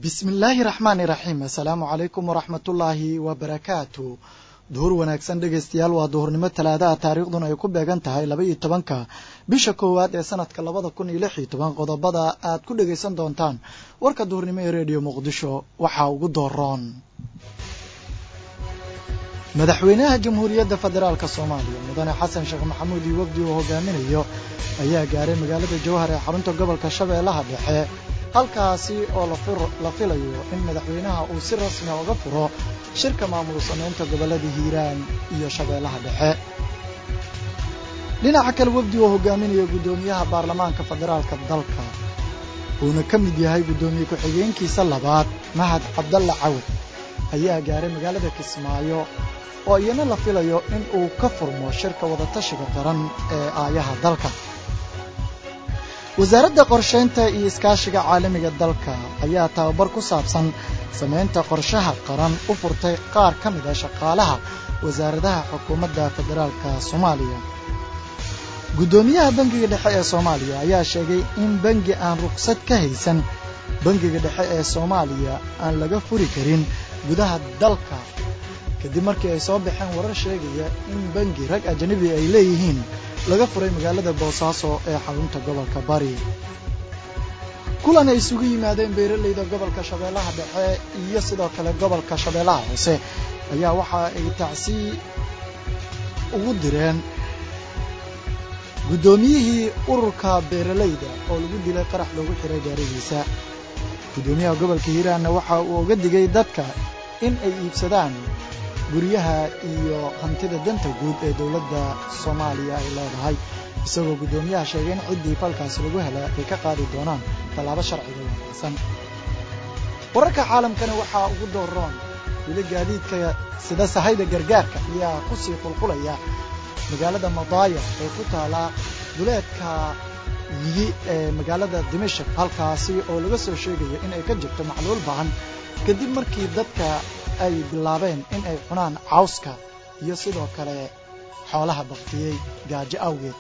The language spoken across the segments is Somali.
bismillaahi raxmaani raxiim assalaamu calaykum waraxmatullaahi wabarakaatu duhur wanaagsan dhegaystayaal waa duhurnimo talaadaha taariikhduna ay ku beegan tahay 12-ka bisha koowaad ee sanadka 2016 qodobada aad ku dhegaysan doontaan warka duhurnimo ee reediyo muqdisho waxaa ugu dooroon madaxweynaha jamhuuriyadda federaalka soomaaliya mudane xasan sheekh maxamuud iyo wafdi uu hogaaminayo ayaa gaaray magaalada jowhar ee xarunta gobolka shabeellaha dhexe halkaasi oo la filayo in madaxweynaha uu si rasmi uga furo shirka maamul samaynta gobolada hiiraan iyo shabeellaha dhexe dhinaca kale wafdi uu hogaaminayo gudoomiyaha baarlamaanka federaalka dalka uuna ka mid yahay gudoomiye ku-xigeenkiisa labaad mahad cabdalla cawad ayaa gaaray magaalada kismaayo oo iyana la filayo in uu ka furmo shirka wadatashiga qaran ee aayaha dalka wasaaradda qorshaynta iyo iskaashiga caalamiga dalka ayaa tababar ku saabsan samaynta qorshaha qaran u furtay qaar ka mid ah shaqaalaha wasaaradaha xukuumadda federaalka soomaaliya gudoomiyaha bangiga dhexe ee soomaaliya ayaa sheegay in bangi aan ruqsad ka haysan bangiga dhexe ee soomaaliya aan laga furi karin gudaha dalka kadib markii ay soo baxeen warar sheegaya in bangi rag ajnabi ay leeyihiin laga furay magaalada boosaaso ee xarunta gobolka bari kulan ay isugu yimaadeen beeralayda gobolka shabeellaha dhexe iyo sidoo kale gobolka shabeellaha hoose ayaa waxa ay tacsii ugu direen gudoomiyihii ururka beeralayda oo lagu dilay qarax loogu xiray gaarigiisa gudoomiyaha gobolka hiiraanna waxa uu uga digay dadka in ay iibsadaan guryaha iyo hantida danta guud ee dowladda Soomaaliya ay leedahay isagoo gudoomiyaha sheegay in ciddii falkaas lagu helay ay ka qaadi doonaan tallaabo sharciga waafaqsan wararka caalamkana waxaa ugu dooroon wili gaadiidka sida sahayda gargaarka ayaa ku sii qulqulaya magaalada Madaaya ee ku taala duleedka miyi ee magaalada Dimashq halkaasi oo laga soo sheegayo in ay ka jirto macluul baahan kadib markii dadka ay bilaabeen in ay cunaan cawska iyo sidoo kale xoolaha baktiyay gaajo awgeed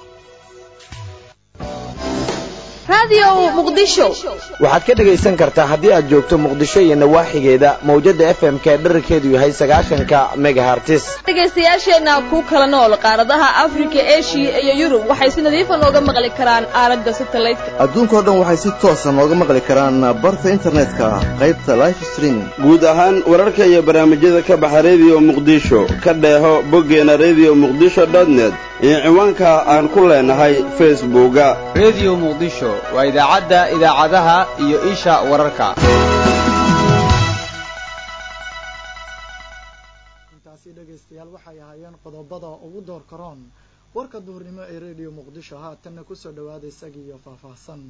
radio muqdisho waxaad ka dhagaysan kartaa haddii aad joogto muqdisho iyo nawaaxigeeda mawjada FM ka dhererkeedu yahay 90 megahertz dhagaystayaasheena ku kala nool qaaradaha Afrika Asia iyo Yurub waxay si nadiif ah uga maqli karaan aalada satellite-ka adduunka oo dhan waxay si toos ah uga maqli karaan barta internetka qaybta live streaming guud ahaan wararka iyo barnaamijyada ka baxa radio muqdisho ka dheeho boggeena radio-muqdisho.net iyo ciwaanka aan ku leenahay Facebook radio muqdisho waa idaacadaha iyo isha wararka intaasi dhagaystayaal waxay ahaayeen qodobada ugu door karoon warka duhurnimo ee radio muqdisho haatanna ku soo dhawaada isagii iyo faahfaahsan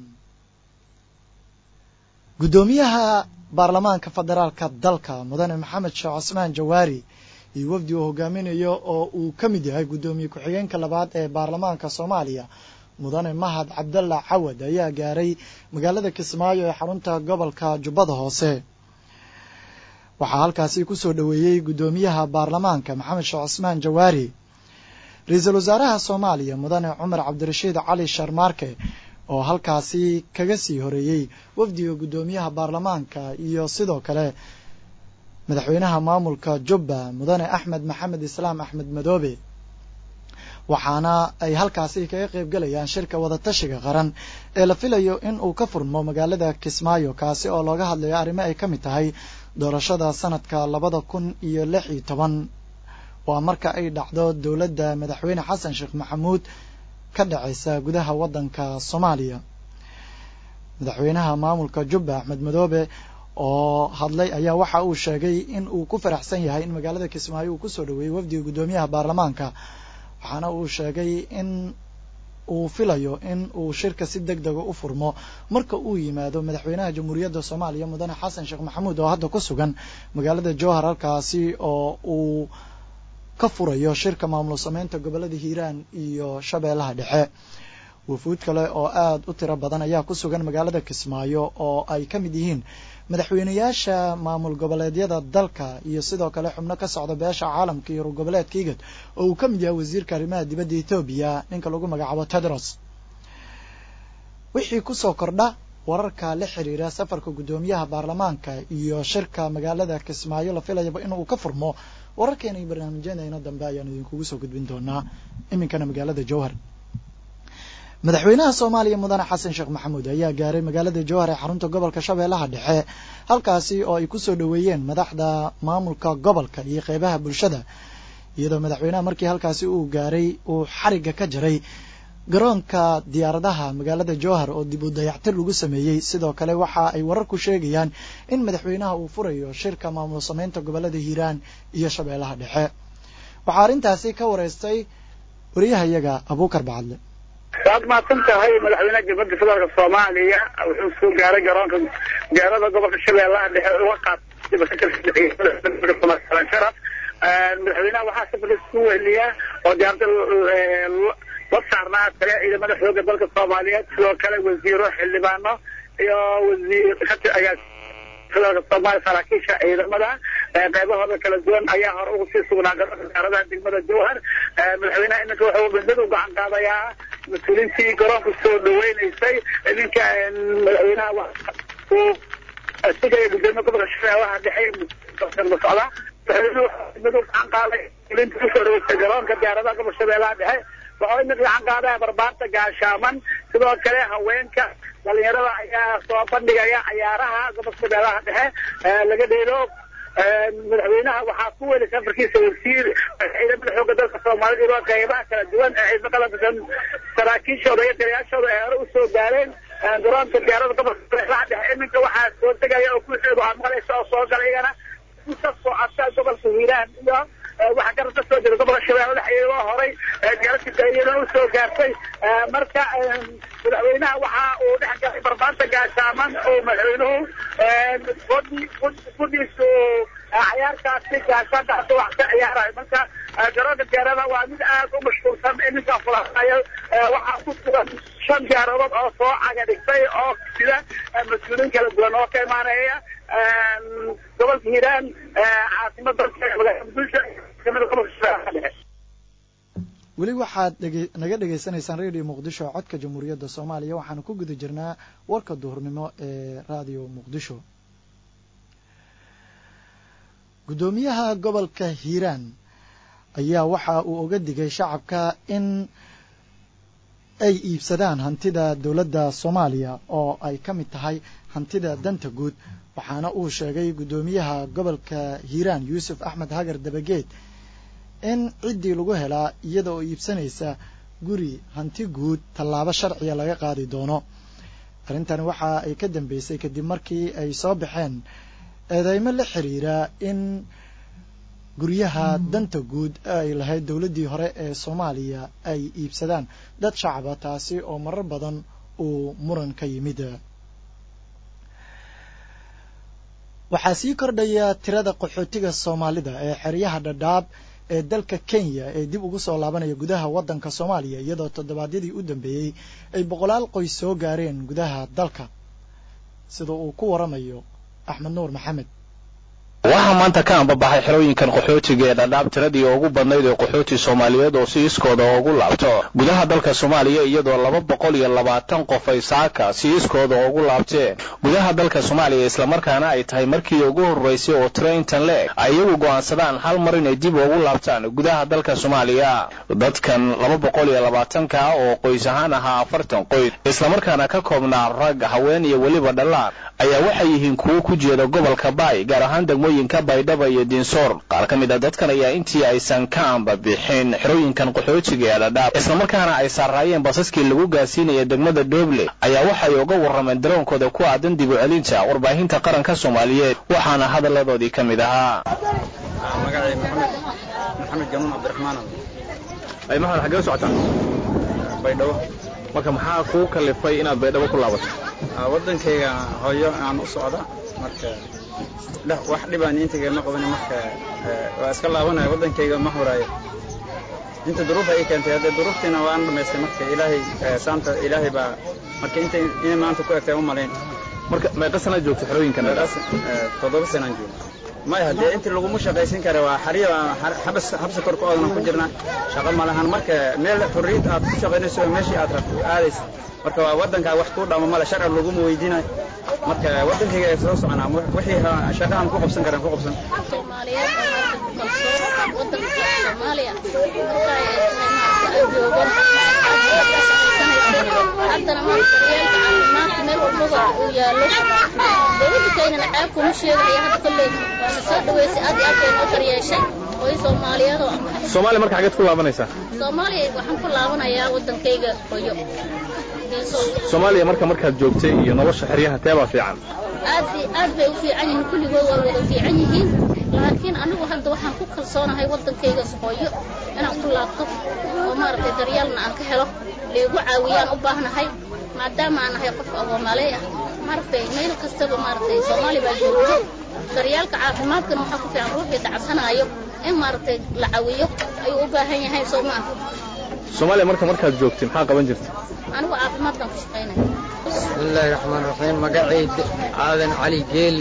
gudoomiyaha baarlamaanka federaalka dalka mudane maxamed sheekh cusmaan jawaari iyo wafdi uu hogaaminayo oo uu ka mid yahay gudoomiye ku-xigeenka labaad ee baarlamaanka Soomaaliya mudane mahad cabdalla cawad ayaa gaaray magaalada Kismaayo ee xarunta gobolka Jubbada Hoose waxaa halkaasi ku soo dhaweeyay gudoomiyaha baarlamaanka maxamed sheekh cusmaan jawaari ra'iisul wasaaraha Soomaaliya mudane Cumar Cabdirashiid Cali Sharmaarke oo halkaasi kaga sii horeeyay wafdiga gudoomiyaha baarlamaanka iyo sidoo kale madaxweynaha maamulka Jubba mudane Axmed Maxamed Islaam Axmed Madoobe waxaana ay halkaasi kaga qayb galayaan shirka wadatashiga qaran ee la filayo in uu ka furmo magaalada Kismaayo kaasi oo looga hadlayo arrimo ay ka mid tahay doorashada sanadka 2016 waa marka ay dhacdo dowladda madaxweyne Xasan Sheekh Maxamuud ka dhacaysa gudaha wadanka Soomaaliya madaxweynaha maamulka Jubba Axmed Madoobe oo hadlay ayaa waxa uu sheegay in uu ku faraxsan yahay in magaalada Kismaayo uu ku soo dhaweeyay wafdiga gudoomiyaha baarlamaanka waxaana uu sheegay in uu filayo in uu shirka si degdeg ah u furmo marka uu yimaado madaxweynaha jamhuuriyadda Soomaaliya mudane Xasan Sheekh Maxamuud oo hadda ku sugan magaalada Jowhar halkaasi oo uu ka furayo shirka maamul samaynta gobolada Hiiraan iyo Shabeellaha Dhexe wufuud kale oo aad u tiro badan ayaa ku sugan magaalada Kismaayo oo ay ka mid yihiin madaxweynayaasha maamul goboleedyada dalka iyo sidoo kale xubno ka socda beesha caalamka iyo goboleedka IGAD oo uu ka mid yahay wasiirka arrimaha dibadda Itoobiya ninka lagu magacaabo Tedros wixii ku soo kordha wararka la xiriira safarka guddoomiyaha baarlamaanka iyo shirka magaalada Kismaayo la filayaba inuu ka furmo wararkeena iyo barnaamijyadeena dambe ayaan idinkugu soo gudbin doonaa iminkana magaalada Jowhar madaxweynaha Soomaaliya mudane Xasan Sheekh Maxamuud ayaa gaaray magaalada Jowhar ee xarunta gobolka Shabeellaha Dhexe halkaasi oo ay ku soo dhaweeyeen madaxda maamulka gobolka iyo qaybaha bulshada iyadoo madaxweynaha markii halkaasi uu gaaray uu xariga ka jaray garoonka diyaaradaha magaalada Jowhar oo dib u dayactir lagu sameeyay sidoo kale waxa ay wararku sheegayaan in madaxweynaha uu furayo shirka maamul sameynta gobolada Hiiraan iyo Shabeellaha Dhexe waxa arintaasi ka wareystay wariyahayaga Abuukar Bacadle saad ma tantahay madaxweynaha jamhuuriyadda federaalka Soomaaliya wuxuu soo gaaray garoonka diyaaradaha gobolka Shabeellaha Dhexe oo qaatay madaxweynaha waxaa safar isku weheliyaa oo diyaarada وصارنا ترى إذا ما نحوق بالك الصوماليات لو كان وزيره حلبانه يا وزير خدت أيام خلال الصومال سراكيشة إذا ماذا قيبه هذا كالزوان أيها هرؤوس سونا قرر هذا دين ماذا جوهر من حوينا إنك هو بندو وقعن قاضي يا مسؤولين في قرار السود وين يسي إنك حوينا و السجى يقدمك برشة واحد حين المسألة بندو وقعن قاضي لين تسوي السجران كديارة قبل الشباب هاي waxay mid gacan qaadaya barbaarta gaashaaman sidoo kale haweenka dhalinyarada ayaa soo bandhigaya ciyaaraha gobolka Shabeellaha Dhexe laga dheelo madaxweynaha waxaa ku weelay safarkiisa wasiir ciidamada xoogga dalka Soomaaliya iyo qaybaha kala duwan ee ciidamada qalabka saraakiishooda iyo taliyayaashooda ay hore u soo gaareen garoonka diyaarada gobolka Shabeellaha Dhexe iminka waxaa soo tagaya oo ku xiido amraysa oo soo galayana soo cabta gobolka Hiiraan iyo waxa ka soo jeeda gobolka Shabeellaha Dhexe oo horay gaarsiga iyadoo soo gaartay marka madaxweynaha waxa uu dhaxgalay barbaarta gaashaaman oo madaxweynuhu guddiisu ciyaartaasi gaashaantaasi wax ka ciyaaray marka garoonka diyaaradaha waa mid aad u mashquulsan iminka fulahayo waxaa ku sugan 5 diyaaradood oo soo caga dhigtay oo sida mas'uuliyiin kala duwan oo ka imaanaya gobolka Hiiraan caasimadda magaalada Muqdisho weli waxaad naga dhageysanaysaan radio Muqdisho codka Jamhuuriyadda Soomaaliya waxaanu ku guda jirnaa warka duhurnimo ee radio Muqdisho gudoomiyaha gobolka Hiiraan ayaa waxa uu uga digay shacabka in ay iibsadaan hantida dawladda Soomaaliya oo ay ka mid tahay hantida danta guud waxaana uu sheegay gudoomiyaha gobolka Hiiraan Yuusuf Axmed Hagar Dabageed in ciddii lagu helaa iyada oo iibsanaysa guri hanti guud tallaabo sharciya laga qaadi doono arrintan waxa ay ka dambeysay kadib markii ay soo baxeen eedeymo la xiriira in guryaha danta guud ay lahayd dawladdii hore ee Soomaaliya ay iibsadaan dad shacaba taasi oo marar badan uu muran ka yimid waxaa sii kordhaya tirada qaxootiga Soomaalida ee xeryaha Dadaab ee dalka Kenya ee dib ugu soo laabanaya gudaha waddanka Soomaaliya iyadoo toddobaadyadii u dambeeyay ay 100 qoys soo gaareen gudaha dalka sida uu ku waramayo Axmed Nuur Maxamed waxaa maanta ka ambabaxay xerooyinkan qaxootiga ee Dadaab tiradii ugu badnayd ee qaxooti Soomaaliyeed oo si iskooda ugu laabto gudaha dalka Soomaaliya iyadoo 220 qof ay saaka si iskooda ugu laabteen gudaha dalka Soomaaliya isla markaana ay tahay markii ugu horeysay oo traintan leeg ay iyagu go'aansadaan hal mar inay dib ugu laabtaan gudaha dalka Soomaaliya dadkan 220 ka oo qoys ahaan ahaa 40 qoys isla markaana ka koobnaa rag haween iyo waliba dhalaan ayaa waxay yihiin kuwo ku jeeda gobolka Baay gaar ahaan degmooyinka Baydhabo iyo Dinsoor qaar ka mid ah dadkan ayaa intii aysan ka bixin xerooyinkan qaxootiga ee Dadaab isla markaana ay saarayeen basaskii lagu gaarsiinayay degmada Dooble ayaa waxay uga warrameen dareenkooda ku aadan dib u celinta warbaahinta qaranka Soomaaliyeed waxaana hadaladoodii ka mid ahaa magacay Maxamed Jamuun Cabdiraxmaan ay maxamed xagee socotaan Baydhabo marka maxaa ku kalifay inaad Baydhabo ku laabato wadankayga hooyo aan u socda marka wax dhibaan intiga ma qaban marka waa iska laabanay wadankayga ma horaayo inta duruuf ay keentay hada duruuftina waan dhameystay marka ilaahay saanta ilaahay ba marka in maanta ku egtay u maleyn marka meeqa sano joogtay xerooyinkan 7 sano joogtay maya dee intii laguma shaqaysan kara waa xariya xabsi kor ku oodana ku jirna shaqo ma lahan marka meel xurriyad aad ku shaqaynayso meeshii aad rabto aadaysa marka waa waddanka wax ku dhamo mala sharci laguma weydiinayo marka waddankayga ay soo soconaa wixii shaqahan ku qabsan karaan ku qabsan Soomaaliyeed waddanka Soomaaliya haddana maanta meel walbaba uu yaallo dawladda Kenya waxay ku sheegayaan hadda kullee waa soo dhaweysay aad ay noo daryeeshay oo Soomaaliyeed Soomaaliya marka xageed ku laabanaysaa Soomaaliya waxaan ku laabanayaa waddankayga hooyo Soomaaliya markaad joogtay iyo nolosha xeryaha teeba fiican aad bay u fiican yihiin kulligood waa wada fiican yihiin laakiin anigu hadda waxaan ku kalsoonahay waddankayga hooyo inaan ku laabto oo maaragtay daryeelna aan ka helo leegu caawiyaan u baahnahay maadaama aan ahay qof Soomaali ah maaragtay meel kastaba maaragtay Soomaali baa joogto daryeelka caafimaadkana waxa ku fiican ruuxii dhacsanayo in maaragtay la caawiyo ayuu u baahan yahay Soomaaliya markaad joogtay maxaa qaban jirtay anigu caafimaadkan ku shaqeynay bismillahir rahmaanir rahiim magaciid aadan cali geel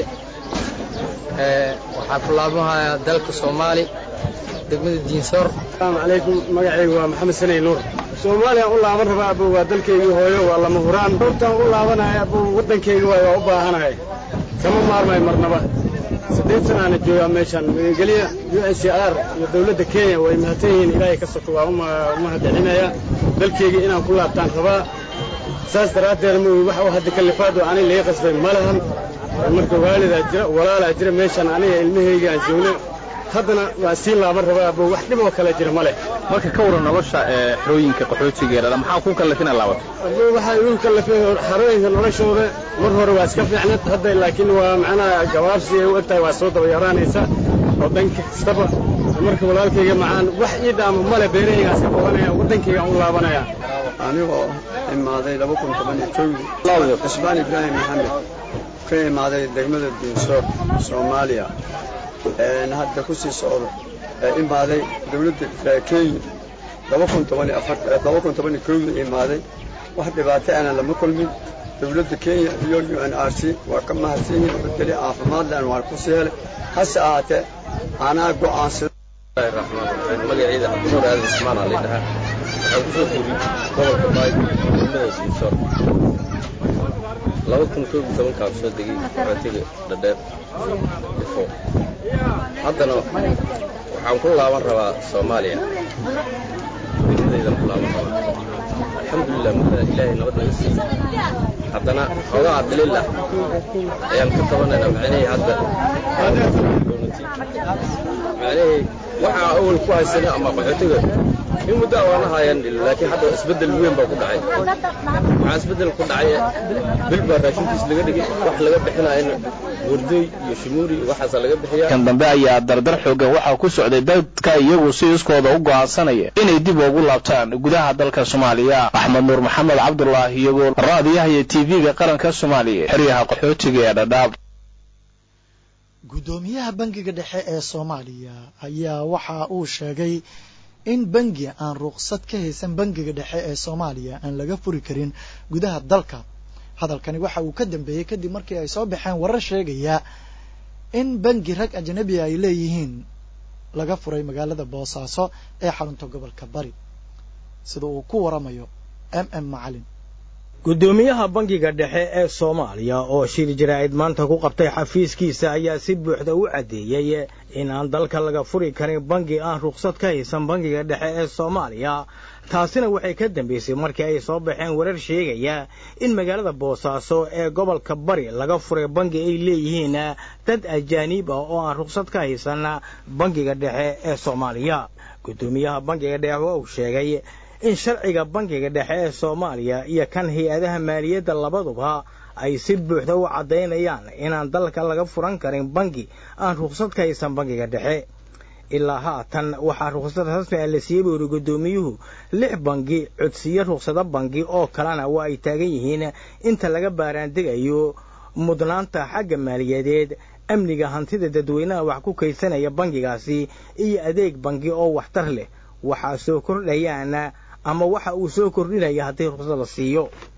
waxaa ku laabanayaa dalka Soomaali degmada Diinsor assalaamu calaykum magacaygu waa maxamed sanay nuur Soomaaliya u laaban rabaa abuu waa dalkayga hooyo waa lama huraan hortaan u laabanaya abuu waddankayga waa u baahanahay kama maarmay marnaba 8 sano aan joogaa meeshan magaalada UNHCR iyo dawladda Kenya way mahadsan yihiin ilaahay ka soo waa uma hadcinaya dalkayga inaan ku laabtaan rabaa saas daraadeed waxa uu hadda kalifaado aan leeyahay qasbay malahan marka waalida jira walaala jira meeshan aniga ilmahayga aan joogno haddana waa sii laaban rabaa abuu wax dhib oo kale jira male marka ka waran nolosha xerooyinka qaxootigeeda maxaa ku kalafina laabato abuu waxa uu kalafay xerooyinka noloshooda mar hore waa iska fiicnad hadda laakiin waa macnaa gabaabsi ay u egtahay waa soo daba yaraanaysa oo dhanka kastaba marka walaalkayga macaan wax ii dhaamo male beerahaygaas ka qabanaya waddankayga u laabanaya anigoo imaaday 2012 Isbaan Ibrahim Maxamed ka imaaday degmada Diinsor Soomaaliya hadda ku sii socdo imaaday dawladda Kenya 2014 imaaday wax dhibaato aan lama kulmin dawladda Kenya iyo UNRC waa ka mahadsan yihiin bedeli caafimaad laan waa ku sii helay hase ahaatee anaa go'aansaday magaciida Cabdullahi Aadan Ismaan Ali dhaha waxaan ku soo guuray gobolka Baay degmada Diinsor 2012 ka soo degay qaxootiga dhadheer haddana waxaan ku laaban rabaa Soomaaliya degmadayda ku laaban rabaa alxamdulillah ilaahay nabad naga siiyay haddana xogaa abdilillah ayaan ka tabanaynaa macnaheedu hadda macnaheedu waxa awal ku haysanay ama qaxootiga in muddo waan hayaan laakiin hadda isbedel weyn baa ku dhacay waxa isbedel ku dhacay bilba raashinkiis laga dhigay wax laga bixinayo warday iyo shimuuri waxaas laga bixiyaa kan dambe ayaa dardar xoogan waxa ku socday dadka iyagu si iskooda u go'aansanaya inay dib ugu laabtaan gudaha dalka Soomaaliya Axmed Nuur Maxamed Cabdullaahi iyagoo raadiyaha iyo TV-ga qaranka Soomaaliya xiriyaha qaxootiga ee Dhadhaab gudoomiyaha bangiga dhexe ee Soomaaliya ayaa waxa uu sheegay in bangi aan ruqsad ka haysan bangiga dhexe ee Soomaaliya aan laga furi karin gudaha dalka hadalkani waxa uu ka dambeeyay kadib markii ay soo baxeen warar sheegaya in bangi rag ajnabi ay leeyihiin laga furay magaalada Boosaaso ee xarunta gobolka Bari sida uu ku waramayo Macalin gudoomiyaha bangiga dhexe ee Soomaaliya oo shir jiraa'id maanta ku qabtay xafiiskiisa ayaa si buuxda u cadeeyay in aan dalka laga furi karin bangi aan ruqsad ka haysan bangiga dhexe ee Soomaaliya taasina waxay ka dambeysay markii ay soo baxeen warar sheegaya in magaalada Boosaaso ee gobolka Bari laga furay bangi ay leeyihiin dad ajaanib ah oo aan ruqsad ka haysan bangiga dhexe ee Soomaaliya gudoomiyaha bangiga dhexe uu sheegay in sharciga bangiga dhexe ee Soomaaliya iyo kan hay'adaha maaliyadda labaduba ay si buuxda u cadeynayaan inaan dalka laga furan karin bangi aan ruqsad ka haysan bangiga dhexe ilaa haatan waxaa ruqsad rasmi ah la siiyay buu gudoomiyuhu 6 bangi codsiyo ruqsado bangi oo kalena waa ay taagan yihiin inta laga baaraan degayo mudnaanta xagga maaliyadeed amniga hantida dadweynaha wax ku kaysanaya bangigaasi iyo adeeg bangi oo waxtar leh waxa soo kordhayaan ama waxa uu soo kordhinaya haddii ruqsad la siiyo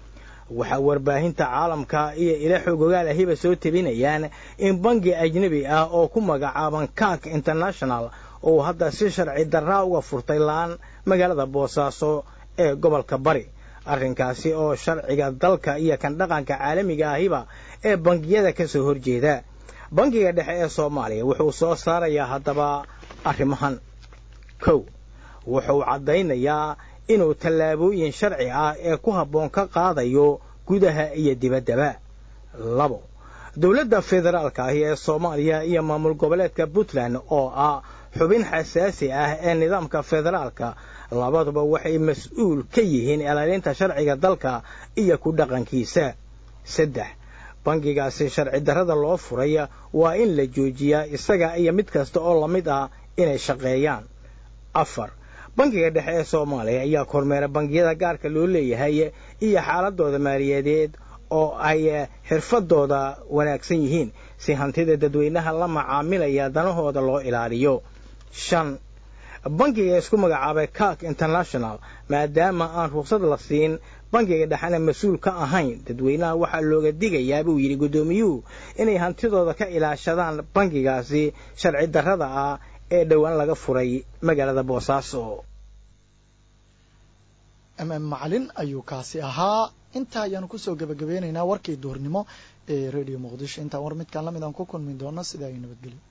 waxaa warbaahinta caalamka iyo ila xogogaal ahiba soo tebinayaan in bangi ajnebi ah oo ku magacaaban Kirk International oo hadda si sharci darraa uga furtay laan magaalada Boosaaso ee gobolka Bari arrinkaasi oo sharciga dalka iyo kan dhaqanka caalamiga ahiba ee bangiyada ka soo horjeeda bangiga dhexe ee Soomaaliya wuxuu soo saarayaa haddaba arrimahan wuxuu caddaynayaa inuu tallaabooyin sharci ah ee ku habboon ka qaadayo gudaha iyo dibaddaba 2 dawladda federaalka ah ee Soomaaliya iyo maamul goboleedka Puntland oo ah xubin xasaasi ah ee nidaamka federaalka labaduba waxay mas'uul ka yihiin ilaalinta sharciga dalka iyo ku dhaqankiisa 3 bangigaasi sharci darrada loo furay waa in la joojiyaa isaga iyo mid kasta oo la mid ah inay shaqeeyaan 4 bangiga dhexe ee Soomaaliya ayaa kormeera bangiyada gaarka loo leeyahay iyo xaaladooda maaliyadeed oo ay xirfadooda wanaagsan yihiin si hantida dadweynaha la macaamilaya danahooda loo ilaaliyo 5 bangiga isku magacaabay Kirk International maadaama aan ruqsad la siin bangiga dhexena mas'uul ka ahayn dadweynaha waxa looga digayaa buu yiri gudoomiyuhu inay hantidooda ka ilaashadaan bangigaasi sharci darrada ah ee dhawaan laga furay magaalada Boosaaso macalin ayuu kaasi ahaa inta ayaan ku soo gabagabeynaynaa warkii duurnimo ee Radio Muqdisho inta war midkan la mid aan ku kulmin doono sida ay nabadgelyo